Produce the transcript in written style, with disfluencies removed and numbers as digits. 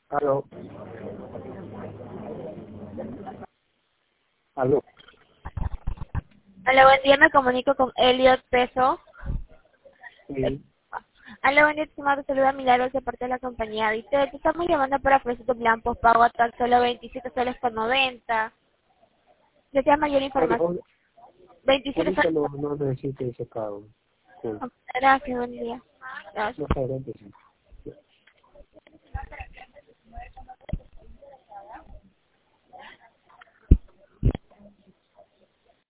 Aló. Aló. Hola, buen día, me comunico con Elliot Peso. Sí. Hola, buen día, estimado, saluda Milagros de parte de la compañía Viste. Te estamos llamando para ofrecer tu plan postpago a tan solo 27 soles con 90. Desea mayor información. 27 Ahorita soles. no necesito ese pago. Sí. Gracias, buen día. Gracias. Más adelante sí.